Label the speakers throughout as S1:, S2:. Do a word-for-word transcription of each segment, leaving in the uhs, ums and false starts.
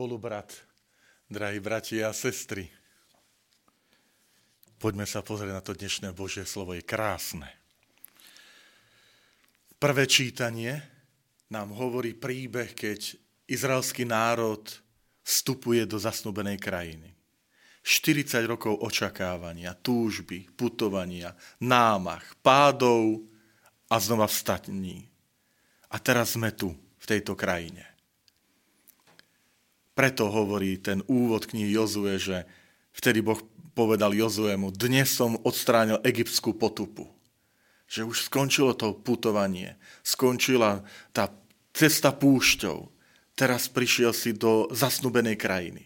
S1: Spolubrat, drahí bratia a sestry, poďme sa pozrieť na to dnešné Božie slovo, je krásne. Prvé čítanie nám hovorí príbeh, keď izraelský národ vstupuje do zasnúbenej krajiny. štyridsať rokov očakávania, túžby, putovania, námach, pádov a znova vstaní. A teraz sme tu, v tejto krajine. Preto hovorí ten úvod knihy Jozue, že vtedy Boh povedal Jozuemu, dnes som odstránil egyptskú potupu. Že už skončilo to putovanie, skončila tá cesta púšťou. Teraz prišiel si do zasnúbenej krajiny.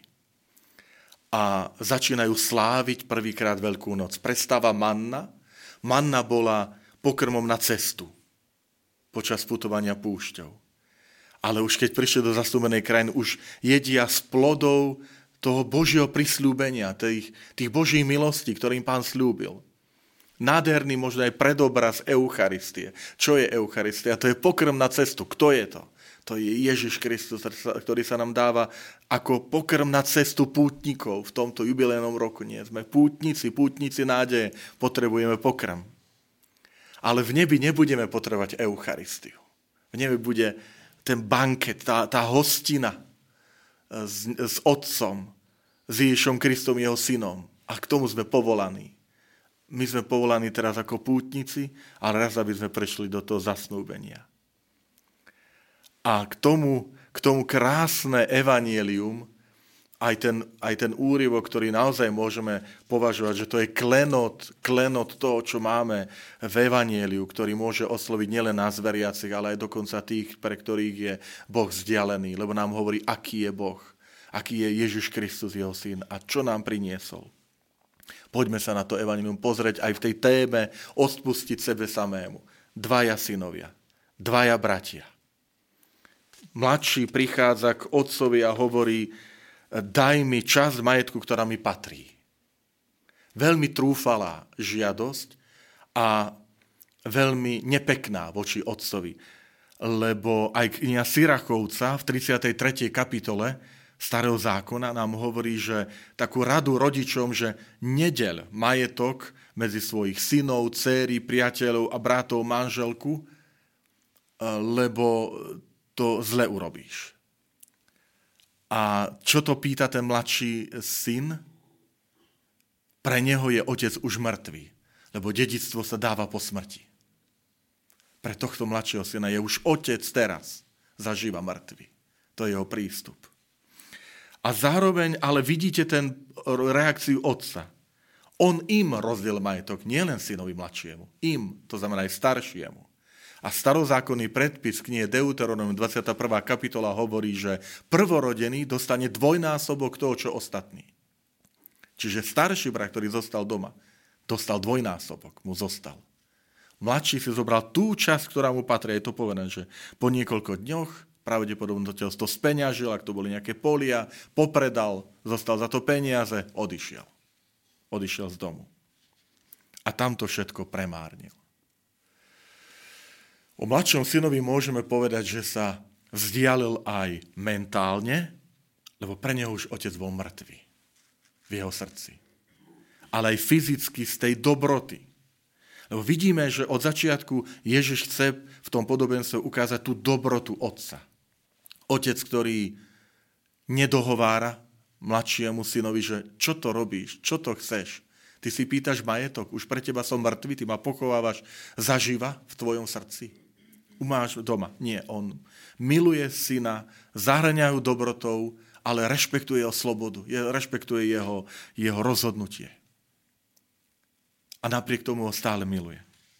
S1: A začínajú sláviť prvýkrát Veľkú noc. Prestáva manna. Manna bola pokrmom na cestu počas putovania púšťou. Ale už keď prišli do zasľúbenej krajiny, už jedia z plodov toho Božieho prisľúbenia, tých, tých Božích milostí, ktorým Pán slúbil. Nádherný možno aj predobraz Eucharistie. Čo je Eucharistia? To je pokrm na cestu. Kto je to? To je Ježiš Kristus, ktorý sa nám dáva ako pokrm na cestu pútnikov v tomto jubilejnom roku. Nie, sme pútnici, pútnici nádeje, potrebujeme pokrm. Ale v nebi nebudeme potrebovať Eucharistiu. V nebi bude ten banket, tá, tá hostina s, s Otcom, s Ježišom Kristom, jeho synom. A k tomu sme povolaní. My sme povolaní teraz ako pútnici, ale raz, aby sme prešli do toho zasnúbenia. A k tomu, k tomu krásne evanjelium, aj ten, aj ten úryvok, ktorý naozaj môžeme považovať, že to je klenot, klenot toho, čo máme v evanjeliu, ktorý môže osloviť nielen nás veriacich, ale aj dokonca tých, pre ktorých je Boh vzdialený, lebo nám hovorí, aký je Boh, aký je Ježiš Kristus, jeho syn a čo nám priniesol. Poďme sa na to evanjelium pozrieť aj v tej téme odpustiť sebe samému. Dvaja synovia, dvaja bratia. Mladší prichádza k otcovi a hovorí, daj mi časť majetku, ktorá mi patrí. Veľmi trúfalá žiadosť a veľmi nepekná voči otcovi. Lebo aj kniha Sirachovca v tridsiatej tretej kapitole Starého zákona nám hovorí, že takú radu rodičom, že nedeľ majetok medzi svojich synov, dcéry, priateľov a bratov, manželku, lebo to zle urobíš. A čo to pýta ten mladší syn? Pre neho je otec už mŕtvý, lebo dedičstvo sa dáva po smrti. Pre tohto mladšieho syna je už otec teraz zažíva mŕtvy. To je jeho prístup. A zároveň, ale vidíte ten reakciu otca. On im rozdiel majetok, nielen synovi mladšiemu. Im, to znamená aj staršiemu. A starozákonný predpis knihe Deuteronomium dvadsiata prvá kapitola hovorí, že prvorodený dostane dvojnásobok toho, čo ostatní. Čiže starší brat, ktorý zostal doma, dostal dvojnásobok, mu zostal. Mladší si zobral tú časť, ktorá mu patrí. Je to povedané, že po niekoľko dňoch pravdepodobne to speňažil, ak to boli nejaké polia, popredal, zostal za to peniaze, odišiel. Odišiel z domu. A tam to všetko premárnil. O mladšom synovi môžeme povedať, že sa vzdialil aj mentálne, lebo pre neho už otec bol mŕtvý v jeho srdci. Ale aj fyzicky z tej dobroty. Lebo vidíme, že od začiatku Ježiš chce v tom podobenstve ukázať tú dobrotu otca. Otec, ktorý nedohovára mladšiemu synovi, že čo to robíš, čo to chceš. Ty si pýtaš majetok, už pre teba som mŕtvý, ty ma pochovávaš zaživa v tvojom srdci. Umáš doma. Nie, on miluje syna, zahŕňa ho dobrotou, ale rešpektuje jeho slobodu, rešpektuje jeho, jeho rozhodnutie. A napriek tomu ho stále miluje.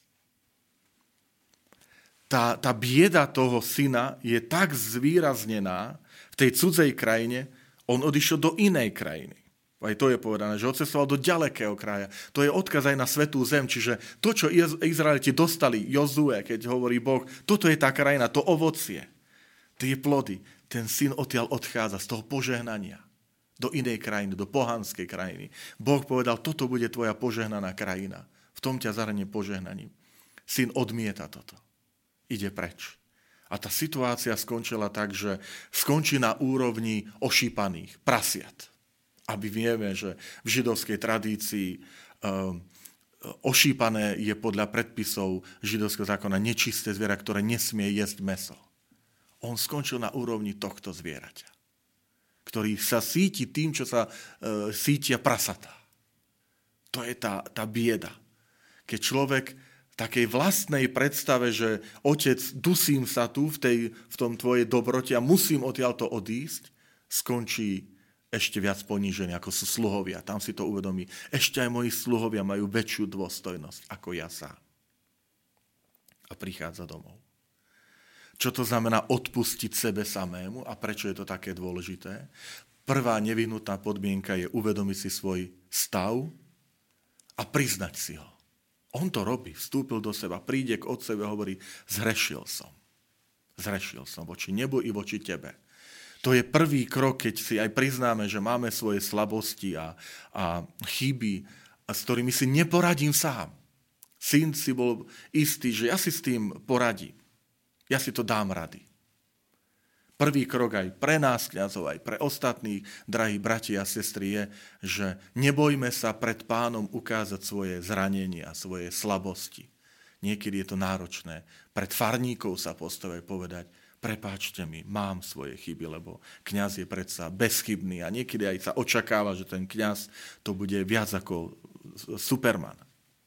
S1: Tá, tá bieda toho syna je tak zvýraznená v tej cudzej krajine, on odišiel do inej krajiny. Aj to je povedané, že odcestoval do ďalekého kraja. To je odkaz aj na svätú zem, čiže to, čo Izraeliti dostali, Jozue, keď hovorí Boh, toto je tá krajina, to ovocie, tie plody. Ten syn odtiaľ odchádza z toho požehnania do inej krajiny, do pohanskej krajiny. Boh povedal, toto bude tvoja požehnaná krajina. V tom ťa zahrnie požehnaním. Syn odmieta toto. Ide preč. A tá situácia skončila tak, že skončí na úrovni ošípaných prasiat. Aby vieme, že v židovskej tradícii um, ošípané je podľa predpisov židovského zákona nečisté zviera, ktoré nesmie jesť mäso. On skončil na úrovni tohto zvieraťa, ktorý sa síti tým, čo sa uh, sítia prasatá. To je tá, tá bieda. Keď človek v takej vlastnej predstave, že otec, dusím sa tu v, tej, v tom tvojej dobrote a musím odtiaľto odísť, skončí ešte viac ponížený, ako sú sluhovia. Tam si to uvedomí. Ešte aj moji sluhovia majú väčšiu dôstojnosť ako ja sám. A prichádza domov. Čo to znamená odpustiť sebe samému a prečo je to také dôležité? Prvá nevyhnutná podmienka je uvedomiť si svoj stav a priznať si ho. On to robí, vstúpil do seba, príde k otcovi a hovorí, zhrešil som. Zhrešil som voči nebu i voči tebe. To je prvý krok, keď si aj priznáme, že máme svoje slabosti a, a chyby, a s ktorými si neporadím sám. Syn si bol istý, že ja si s tým poradím. Ja si to dám rady. Prvý krok aj pre nás, kňazov, aj pre ostatných, drahí bratia a sestry, je, že nebojme sa pred Pánom ukázať svoje zranenia, svoje slabosti. Niekedy je to náročné. Pred farníkov sa postaviť povedať, prepáčte mi, mám svoje chyby, lebo kňaz je predsa bezchybný a niekedy aj sa očakáva, že ten kňaz to bude viac ako Superman.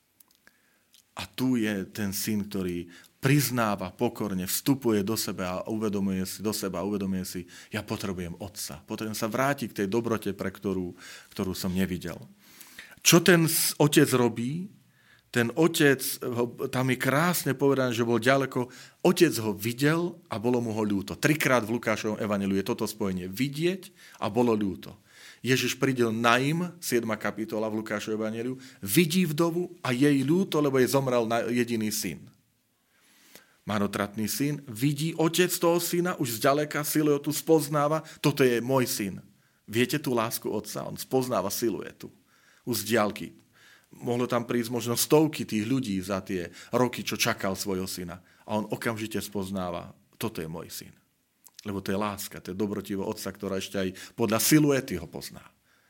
S1: A tu je ten syn, ktorý priznáva pokorne, vstupuje do seba a uvedomuje si do seba, uvedomuje si, ja potrebujem otca. Potrebujem sa vrátiť k tej dobrote, pre ktorú, ktorú som nevidel. Čo ten otec robí? Ten otec, tam je krásne povedané, že bol ďaleko, otec ho videl a bolo mu ho ľúto. Trikrát v Lukášovom evanjeliu je toto spojenie. Vidieť a bolo ľúto. Ježiš pridel Naim, siedma kapitola v Lukášovom evanjeliu, vidí vdovu a jej ľúto, lebo jej zomrel jediný syn. Marnotratný syn vidí otec toho syna, už zďaleka siluetu spoznáva, toto je môj syn. Viete tú lásku otca? On spoznáva siluetu. Už z diaľky. Mohlo tam prísť možno stovky tých ľudí za tie roky, čo čakal svojho syna. A on okamžite spoznáva, toto je môj syn. Lebo to je láska, to je dobrotivo otca, ktorá ešte aj podľa siluety ho pozná.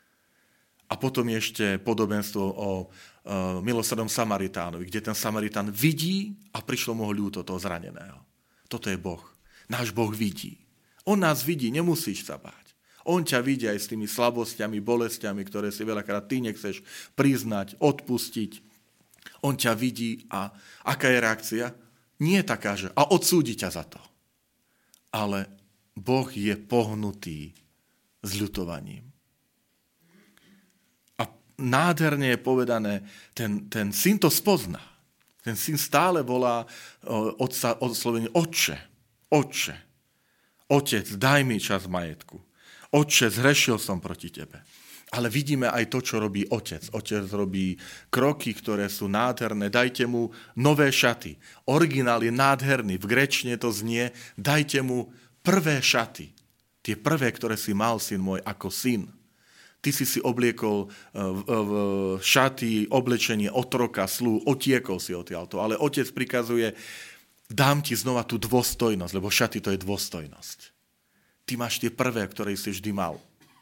S1: A potom je ešte podobenstvo o e, milosrdnom Samaritánovi, kde ten Samaritán vidí a prišlo mu ho ľúto toho zraneného. Toto je Boh. Náš Boh vidí. On nás vidí, nemusíš sa báť. On ťa vidí aj s tými slabostiami, bolestiami, ktoré si veľakrát ty nechceš priznať, odpustiť. On ťa vidí a aká je reakcia? Nie je taká, že a odsúdi ťa za to. Ale Boh je pohnutý zľutovaním. Nádherne je povedané, ten, ten syn to spozná. Ten syn stále volá otca oslovene otče, otče, otec, daj mi čas majetku. Otče, zhrešil som proti tebe. Ale vidíme aj to, čo robí otec. Otec robí kroky, ktoré sú nádherné. Dajte mu nové šaty. Originál je nádherný. V gréčtine to znie, dajte mu prvé šaty. Tie prvé, ktoré si mal, syn môj, ako syn. Ty si si obliekol šaty, oblečenie otroka, slú, otiekol si odtiaľto. Ale otec prikazuje, dám ti znova tú dôstojnosť, lebo šaty to je dôstojnosť. Ty máš tie prvé, ktoré si vždy mal.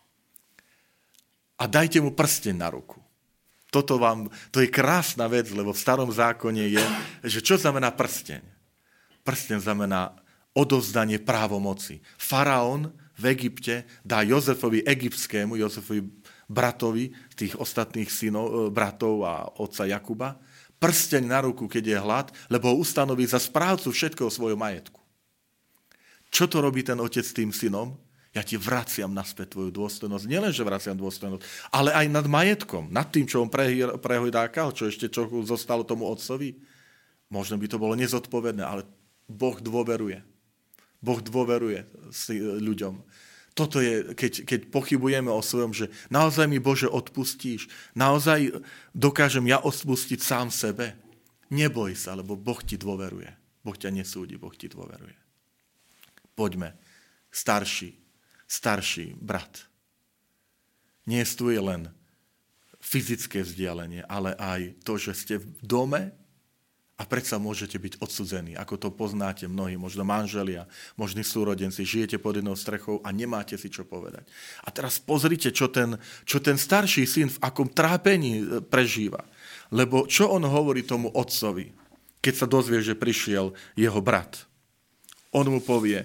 S1: A dajte mu prsteň na ruku. Toto vám, to je krásna vec, lebo v starom zákone je, že čo znamená prsteň? Prsteň znamená odovzdanie právomoci. Faraón v Egypte dá Jozefovi egyptskému, Jozefovi bratovi, tých ostatných synov, bratov a otca Jakuba, prsteň na ruku, keď je hlad, lebo ho ustanoví za správcu všetkého svojho majetku. Čo to robí ten otec s tým synom? Ja ti vraciam naspäť tvoju dôstojnosť. Nielenže vraciam dôstojnosť, ale aj nad majetkom, nad tým, čo on prehojdákal, čo ešte čo zostalo tomu otcovi. Možno by to bolo nezodpovedné, ale Boh dôveruje. Boh dôveruje ľuďom. Toto je, keď, keď pochybujeme o svojom, že naozaj mi, Bože, odpustíš, naozaj dokážem ja odpustiť sám sebe. Neboj sa, lebo Boh ti dôveruje. Boh ťa nesúdi, Boh ti dôveruje. Poďme, starší, starší brat. Nie tu je len fyzické vzdialenie, ale aj to, že ste v dome A predsa môžete byť odsudzení, ako to poznáte mnohí, možno manželia, možní súrodenci, žijete pod jednou strechou a nemáte si čo povedať. A teraz pozrite, čo ten, čo ten starší syn v akom trápení prežíva. Lebo čo on hovorí tomu otcovi, keď sa dozvie, že prišiel jeho brat? On mu povie,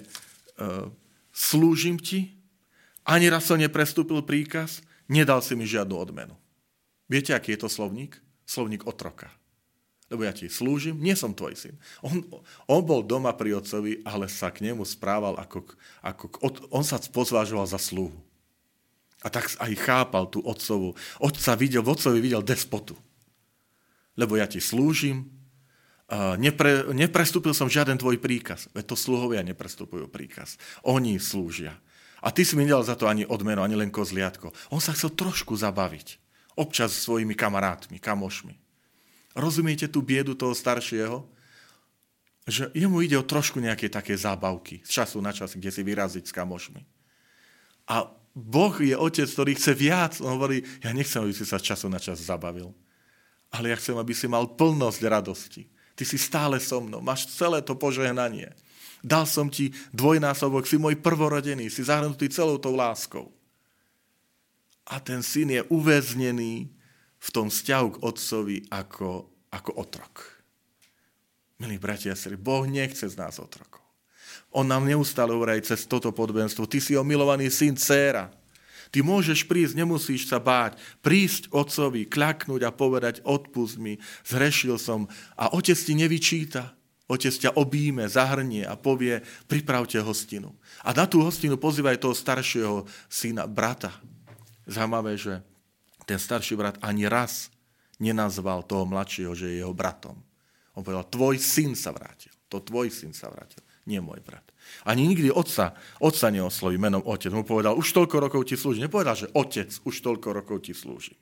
S1: slúžim ti, ani raz som neprestúpil príkaz, nedal si mi žiadnu odmenu. Viete, aký je to slovník? Slovník otroka. Lebo ja ti slúžim, nie som tvoj syn. On, on bol doma pri otcovi, ale sa k nemu správal ako, ako on sa pozvážoval za slúhu. A tak aj chápal tú otcovu. Otca videl, v otcovi videl despotu. Lebo ja ti slúžim, nepre, neprestúpil som žiaden tvoj príkaz. Veď to sluhovia neprestupujú príkaz. Oni slúžia. A ty si mi nedal za to ani odmenu, ani len kozliatko. On sa chcel trošku zabaviť. Občas s svojimi kamarátmi, kamošmi. Rozumiete tú biedu toho staršieho? Že jemu ide o trošku nejaké také zábavky z času na čas, kde si vyraziť s kamošmi. A Boh je otec, ktorý chce viac. On hovorí, ja nechcem, aby si sa z času na čas zabavil. Ale ja chcem, aby si mal plnosť radosti. Ty si stále so mnou, máš celé to požehnanie. Dal som ti dvojnásobok, si môj prvorodený, si zahrnutý celou tou láskou. A ten syn je uväznený v tom vzťahu k otcovi ako, ako otrok. Milí bratia a sestry, Boh nechce z nás otrokov. On nám neustále hovorí cez toto podobenstvo. Ty si omilovaný syn, dcéra. Ty môžeš prísť, nemusíš sa báť. Prísť otcovi, kľaknúť a povedať, odpusť mi, zhrešil som. A otec ti nevyčíta. Otec ťa obíme, zahrnie a povie, pripravte hostinu. A na tú hostinu pozývaj toho staršieho syna, brata. Zaujímavé, že ten starší brat ani raz nenazval toho mladšieho, že je jeho bratom. On povedal, tvoj syn sa vrátil. To tvoj syn sa vrátil, nie môj brat. Ani nikdy otca, otca neosloví menom otec. Mu povedal, už toľko rokov ti slúži. Nepovedal, že otec, už toľko rokov ti slúži.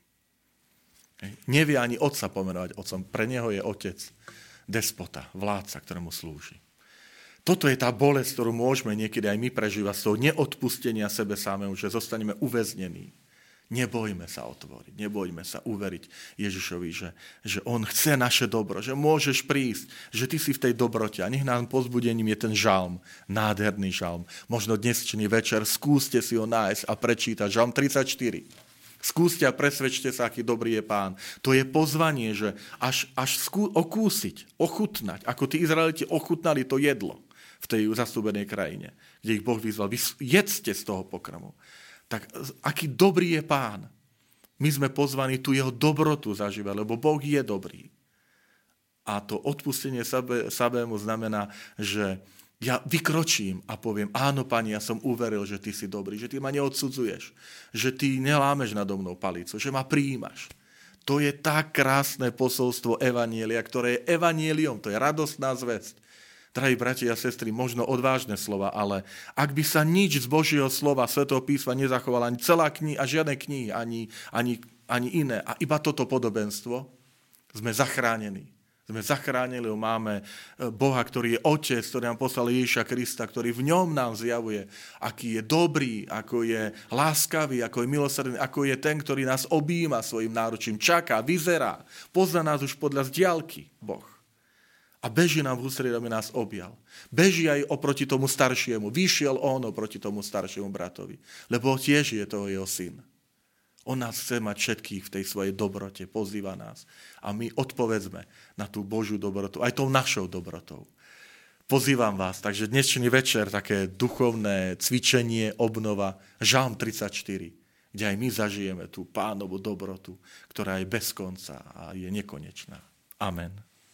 S1: Nevie ani otca pomenovať otcom. Pre neho je otec despota, vládca, ktorému slúži. Toto je tá bolesť, ktorú môžeme niekedy aj my prežívať z toho neodpustenia sebe samému, že zostaneme uväznení. Nebojme sa otvoriť, nebojme sa uveriť Ježišovi, že, že on chce naše dobro, že môžeš prísť, že ty si v tej dobrote. A nech nám pozbudením je ten žalm, nádherný žalm. Možno dnešný večer skúste si ho nájsť a prečítať. Žalm tridsaťštyri. Skúste a presvedčte sa, aký dobrý je Pán. To je pozvanie, že až, až skú, okúsiť, ochutnať, ako tí Izraeliti ochutnali to jedlo v tej zasľúbenej krajine, kde ich Boh vyzval. Vy jedzte z toho pokrmu. Tak aký dobrý je Pán. My sme pozvaní tu jeho dobrotu zažívať, lebo Boh je dobrý. A to odpustenie sebe, sebému znamená, že ja vykročím a poviem, áno, Pani, ja som uveril, že ty si dobrý, že ty ma neodsudzuješ, že ty nelámeš nado mnou palicu, že ma prijímaš. To je tak krásne posolstvo evanielia, ktoré je evanieliom, to je radostná zvesť. Drahí bratia a sestry, možno odvážne slova, ale ak by sa nič z Božieho slova, Svätého písma nezachovalo, ani celá kniha, a žiadne knihy, ani, ani, ani iné, a iba toto podobenstvo, sme zachránení. Sme zachránili, máme Boha, ktorý je Otec, ktorý nám poslal Ježiša Krista, ktorý v ňom nám zjavuje, aký je dobrý, ako je láskavý, ako je milosrdný, ako je ten, ktorý nás objíma svojim náručím, čaká, vyzerá, pozná nás už podľa zdiaľky Boh. A beží nám v ústretí, aby nás objal. Beží aj oproti tomu staršiemu. Vyšiel on oproti tomu staršiemu bratovi. Lebo tiež je toho jeho syn. On nás chce mať všetkých v tej svojej dobrote. Pozýva nás. A my odpovedzme na tú Božiu dobrotu. Aj tou našou dobrotou. Pozývam vás. Takže dnešný večer také duchovné cvičenie, obnova. Žalm tridsaťštyri. Kde aj my zažijeme tú Pánovu dobrotu, ktorá je bez konca a je nekonečná. Amen.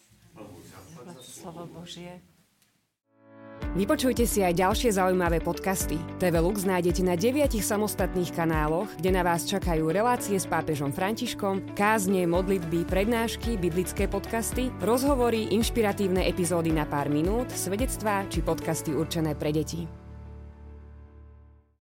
S2: Slovo Božie. Vypočujte si aj ďalšie zaujímavé podcasty. té vé Lux nájdete na deviatich samostatných kanáloch, kde na vás čakajú relácie s pápežom Františkom, kázne, modlitby, prednášky, biblické podcasty, rozhovory, inšpiratívne epizódy na pár minút, svedectvá či podcasty určené pre deti.